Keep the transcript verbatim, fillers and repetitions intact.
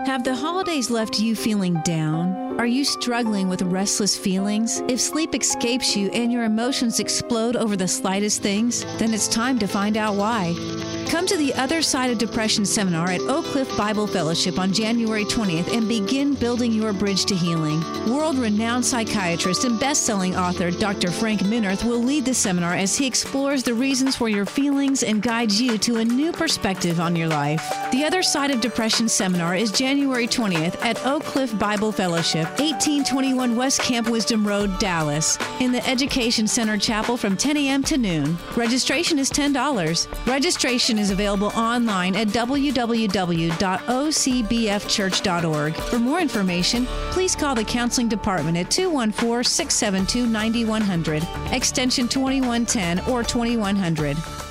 Have the holidays left you feeling down? Are you struggling with restless feelings? If sleep escapes you and your emotions explode over the slightest things, then it's time to find out why. Come to the Other Side of Depression seminar at Oak Cliff Bible Fellowship on January twentieth and begin building your bridge to healing. World-renowned psychiatrist and best-selling author Doctor Frank Minirth will lead the seminar as he explores the reasons for your feelings and guides you to a new perspective on your life. The Other Side of Depression seminar is January twentieth at Oak Cliff Bible Fellowship, eighteen twenty-one West Camp Wisdom Road, Dallas, in the Education Center Chapel from ten a.m. to noon. Registration is ten dollars. Registration is available online at w w w dot o c b f church dot org. For more information, please call the Counseling Department at two one four, six seven two, nine one zero zero, extension twenty-one ten or twenty-one hundred.